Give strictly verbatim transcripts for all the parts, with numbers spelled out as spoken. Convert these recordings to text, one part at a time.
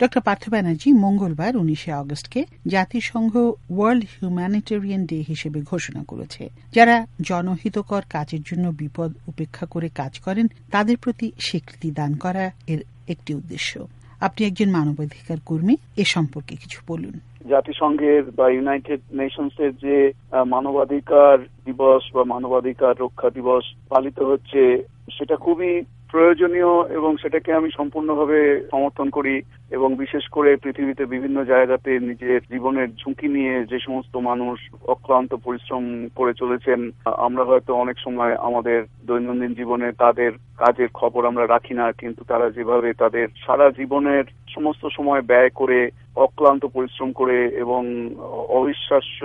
Doctor Partha Banerjee মঙ্গলবার উনিশে আগস্টকে জাতিসংঘ ওয়ার্ল্ড হিউম্যানিটেরিয়ান ডে হিসেবে ঘোষণা করেছে। যারা জনহিতকর কাজের জন্য বিপদ উপেক্ষা করে কাজ করেন তাদের প্রতি স্বীকৃতি দান করা এর একটি উদ্দেশ্য। আপনি একজন মানবাধিকার কর্মী, এ সম্পর্কে কিছু বলুন। জাতিসংঘের বা ইউনাইটেড নেশনস এর যে মানবাধিকার দিবস বা মানবাধিকার রক্ষা দিবস পালিত হচ্ছে সেটা খুবই প্রয়োজনীয় এবং সেটাকে আমি সম্পূর্ণভাবে সমর্থন করি। এবং বিশেষ করে পৃথিবীতে বিভিন্ন জায়গাতে নিজের জীবনের ঝুঁকি নিয়ে যে সমস্ত মানুষ অক্লান্ত পরিশ্রম করে চলেছেন, আমরা হয়তো অনেক সময় আমাদের দৈনন্দিন জীবনে তাদের কাজের খবর আমরা রাখি না, কিন্তু তারা যেভাবে তাদের সারা জীবনের সমস্ত সময় ব্যয় করে অক্লান্ত পরিশ্রম করে এবং অবিশ্বাস্য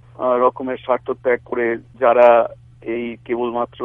রকমের স্বার্থ ত্যাগ করে যারা এই কেবলমাত্র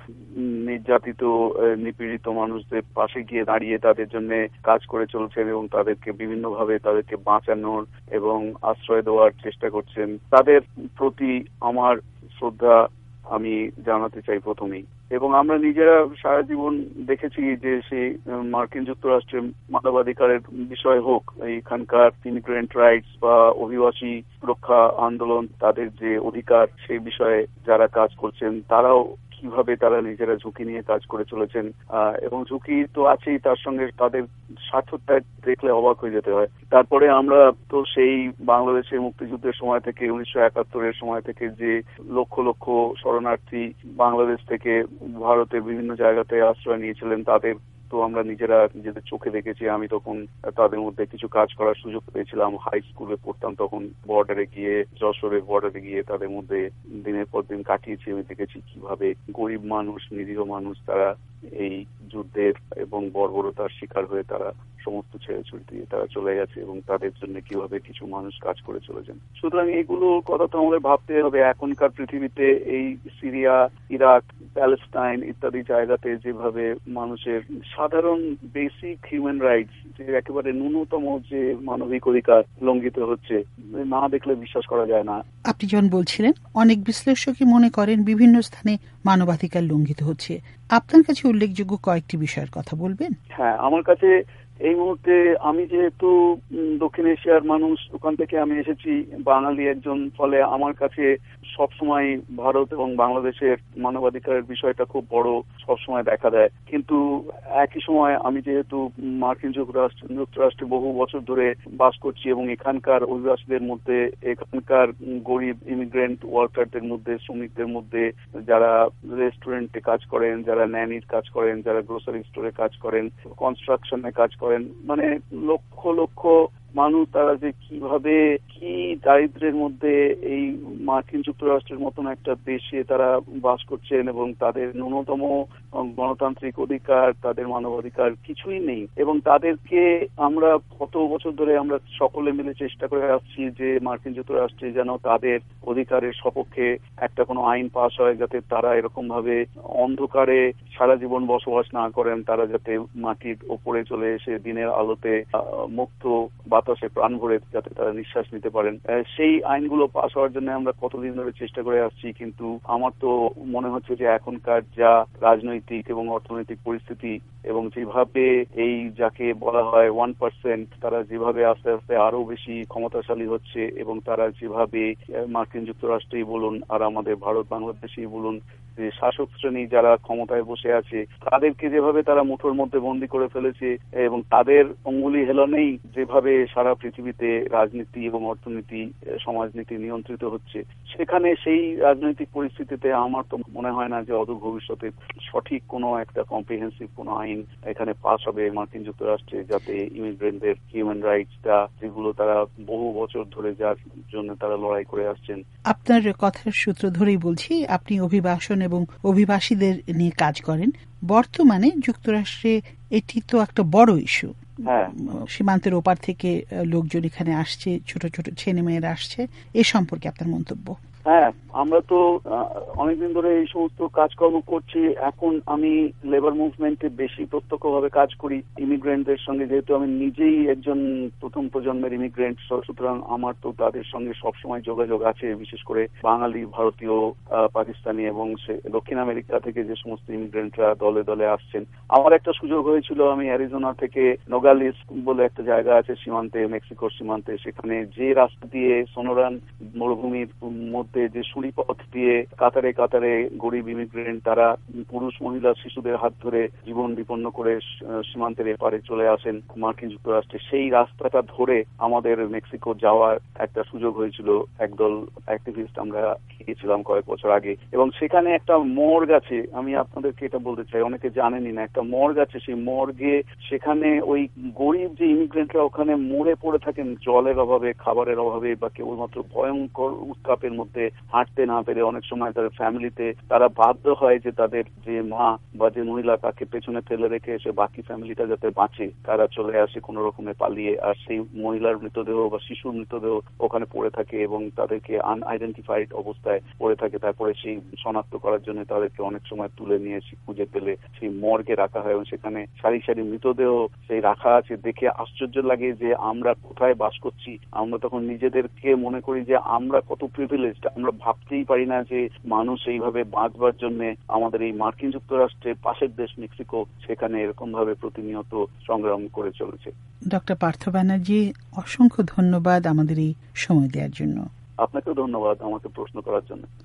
নির্যাতিত নিপীড়িত মানুষদের পাশে গিয়ে দাঁড়িয়ে তাদের জন্য কাজ করে চলছেন এবং তাদেরকে বিভিন্নভাবে তাদেরকে বাঁচানোর এবং আশ্রয় দেওয়ার চেষ্টা করছেন, তাদের প্রতি আমার শ্রদ্ধা আমি জানাতে চাই প্রথমেই। এবং আমরা নিজেরা সারা জীবন দেখেছি যে সেই মার্কিন যুক্তরাষ্ট্রের মানবাধিকারের বিষয় হোক, এইখানকার ইমিগ্রেন্ট রাইটস বা অভিবাসী সুরক্ষা আন্দোলন, তাদের যে অধিকার সেই বিষয়ে যারা কাজ করছেন তারাও কিভাবে তারা নিজেরা ঝুঁকি নিয়ে কাজ করে চলেছেন। এবং ঝুঁকি তো আছেই, তার সঙ্গে তাদের স্বার্থত্যাগ দেখলে অবাক হয়ে যেতে হয়। তারপরে আমরা তো সেই বাংলাদেশের মুক্তিযুদ্ধের সময় থেকে উনিশশো একাত্তরের সময় থেকে যে লক্ষ লক্ষ শরণার্থী বাংলাদেশ থেকে ভারতের বিভিন্ন জায়গাতে আশ্রয় নিয়েছিলেন তাদের তো আমরা নিজেরা নিজেদের চোখে দেখেছি। আমি তখন তাদের মধ্যে কিছু কাজ করার সুযোগ পেয়েছিলাম। হাই স্কুলে পড়তাম তখন, বর্ডারে গিয়ে যশোরের বর্ডারে গিয়ে তাদের মধ্যে দিনের পর দিন কাটিয়েছি। আমি দেখেছি কিভাবে গরিব মানুষ, নিরীহ মানুষ তারা এই যুদ্ধের এবং বর্বরতার শিকার হয়ে তারা সমস্ত ছেড়ে ছুড়ে দিয়ে তারা চলে গেছে এবং তাদের জন্য কিভাবে কিছু মানুষ কাজ করে চলেছেন। সুতরাং এগুলোর কথা তো আমাদের ভাবতে হবে। এখনকার পৃথিবীতে এই সিরিয়া, ইরাক, প্যালেস্টাইন ইত্যাদি জায়গাতে যেভাবে মানুষের সাধারণ বেসিক হিউম্যান রাইটস, যে একেবারে ন্যূনতম যে মানবিক অধিকার লঙ্ঘিত হচ্ছে, না দেখলে বিশ্বাস করা যায় না। আপনি যখন বলছিলেন অনেক বিশ্লেষকই মনে করেন বিভিন্ন স্থানে মানবাধিকার লঙ্ঘিত হচ্ছে, আপনার কাছে উল্লেখযোগ্য কয়েকটি বিষয়ের কথা বলবেন? হ্যাঁ, আমার কাছে এই মুহূর্তে, আমি যেহেতু দক্ষিণ এশিয়ার মানুষ, ওখান থেকে আমি এসেছি, বাঙালি একজন, ফলে আমার কাছে সবসময় ভারত এবং বাংলাদেশের মানবাধিকারের বিষয়টা খুব বড় সবসময় দেখা দেয়। কিন্তু একই সময় আমি যেহেতু মার্কিন যুক্তরাষ্ট্র যুক্তরাষ্ট্রে বহু বছর ধরে বাস করছি এবং এখানকার অভিবাসীদের মধ্যে, এখানকার গরিব ইমিগ্রেন্ট ওয়ার্কারদের মধ্যে, শ্রমিকদের মধ্যে, যারা রেস্টুরেন্টে কাজ করেন, যারা ন্যানির কাজ করেন, যারা গ্রোসারি স্টোরে কাজ করেন, কনস্ট্রাকশনে কাজ করেন, মানে লক্ষ লক্ষ মানুষ তারা যে কিভাবে কি দারিদ্র্যের মধ্যে এই মার্কিন যুক্তরাষ্ট্রের মতন একটা দেশে তারা বাস করছেন এবং তাদের ন্যূনতম গণতান্ত্রিক অধিকার, তাদের মানবাধিকার কিছুই নেই। এবং তাদেরকে আমরা কত বছর ধরে আমরা সকলে মিলে চেষ্টা করে আসছি যে মার্কিন যুক্তরাষ্ট্রে যেন তাদের অধিকারের সপক্ষে একটা কোনো আইন পাস হয়, যাতে তারা এরকম ভাবে অন্ধকারে সারা জীবন বসবাস না করেন, তারা যাতে মাটির ওপরে চলে এসে দিনের আলোতে মুক্ত বাতাসে প্রাণ ভরে যাতে তারা নিঃশ্বাস নিতে পারেন। সেই আইনগুলো পাস হওয়ার জন্য আমরা কতদিন ধরে চেষ্টা করে আসছি, কিন্তু আমার তো মনে হচ্ছে যে এখনকার যা রাজনৈতিক এবং অর্থনৈতিক পরিস্থিতি এবং যেভাবে এই যাকে বলা হয় ওয়ান পার্সেন্ট, তারা যেভাবে আস্তে আস্তে আরো বেশি ক্ষমতাশালী হচ্ছে এবং তারা যেভাবে মার্কিন যুক্তরাষ্ট্রেই বলুন আর আমাদের ভারত বাংলাদেশেই বলুন, যে শাসক শ্রেণী যারা ক্ষমতায় বসে আছে তাদেরকে যেভাবে তারা মুঠোর মধ্যে বন্দী করে ফেলেছে এবং তাদের অঙ্গুলি হেলনেই যেভাবে সারা পৃথিবীতে রাজনীতি এবং অর্থনীতি, সমাজনীতি নিয়ন্ত্রিত হচ্ছে, সেখানে সেই রাজনৈতিক পরিস্থিতিতে আমার তো মনে হয় না যে অদূর ভবিষ্যতে সঠিক কোনো একটা কম্প্রিহেন্সিভ কোনো আইন এখানে পাস হবে মার্কিন যুক্তরাষ্ট্রে, যাতে ইমিগ্রেন্টদের হিউম্যান রাইটসটা, যেগুলো তারা বহু বছর ধরে যার জন্য তারা লড়াই করে আসছেন। আপনার কথার সূত্র ধরেই বলছি, আপনি অভিবাসন এবং অভিবাসীদের নিয়ে কাজ করেন। বর্তমানে যুক্তরাষ্ট্রে এটি তো একটা বড় ইস্যু। হ্যাঁ, সীমান্তের ওপার থেকে লোকজন এখানে আসছে, ছোট ছোট ছেলে মেয়েরা আসছে, এ সম্পর্কে আপনার মন্তব্য? হ্যাঁ, আমরা তো অনেকদিন ধরে এই সমস্ত কাজকর্ম করছি। এখন আমি লেবার মুভমেন্টে বেশি প্রত্যক্ষভাবে কাজ করি ইমিগ্রেন্টদের সঙ্গে, যেহেতু আমি নিজেই একজন প্রথম প্রজন্মের ইমিগ্রেন্ট, সুতরাং আমার তো তাদের সঙ্গে সবসময় যোগাযোগ আছে, বিশেষ করে বাঙালি, ভারতীয়, পাকিস্তানি এবং দক্ষিণ আমেরিকা থেকে যে সমস্ত ইমিগ্রেন্টরা দলে দলে আসছেন। আমার একটা সুযোগ হয়েছিল, আমি অ্যারিজোনা থেকে নোগালিস বলে একটা জায়গা আছে সীমান্তে, মেক্সিকোর সীমান্তে, সেখানে যে রাস্তা দিয়ে সোনোরান মরুভূমির মধ্যে যে সুড়ি পথ দিয়ে কাতারে কাতারে গরিব ইমিগ্রেন্ট তারা পুরুষ, মহিলা, শিশুদের হাত ধরে জীবন বিপন্ন করে সীমান্তের এপারে চলে আসেন মার্কিন যুক্তরাষ্ট্রে, সেই রাস্তাটা ধরে আমাদের মেক্সিকো যাওয়ার একটা সুযোগ হয়েছিল। একদল অ্যাক্টিভিস্ট আমরা গিয়েছিলাম কয়েক বছর আগে, এবং সেখানে একটা মর্গ আছে, আমি আপনাদেরকে এটা বলতে চাই, অনেকে জানেনই না, একটা মর্গ আছে। সেই মর্গে সেখানে ওই গরিব যে ইমিগ্রেন্টরা ওখানে মরে পড়ে থাকেন জলের অভাবে, খাবারের অভাবে, বা কেবলমাত্র ভয়ঙ্কর উত্তাপের মধ্যে হাঁটতে না পেরে অনেক সময় তাদের ফ্যামিলিতে তারা বাধ্য হয় যে তাদের যে মা বা যে মহিলা তাকে পেছনে ফেলে রেখে এসে বাকি ফ্যামিলিটা যাতে বাঁচে তারা চলে আসে কোনো রকমে পালিয়ে, আর সেই মহিলার মৃতদেহ বা শিশুর মৃতদেহ ওখানে পড়ে থাকে এবং তাদেরকে আনআইডেন্টিফাইড অবস্থায় পড়ে থাকে। তারপরে সেই শনাক্ত করার জন্য তাদেরকে অনেক সময় তুলে নিয়ে খুঁজে পেলে সেই মর্গে রাখা হয়, এবং সেখানে সারি সারি মৃতদেহ সেই রাখা আছে। দেখে আশ্চর্য লাগে যে আমরা কোথায় বাস করছি। আমরা তখন নিজেদেরকে মনে করি যে আমরা কত প্রিভিলেজড, আমরা ভাবতেই পারি না যে মানুষ এইভাবে বাঁচবার জন্য আমাদের এই মার্কিন যুক্তরাষ্ট্রের পাশের দেশ মেক্সিকো সেখানে এরকম ভাবে প্রতিনিয়ত সংগ্রাম করে চলেছে। ডক্টর পার্থ ব্যানার্জি, অসংখ্য ধন্যবাদ আমাদের এই সময় দেওয়ার জন্য। আপনাকেও ধন্যবাদ আমাকে প্রশ্ন করার জন্য।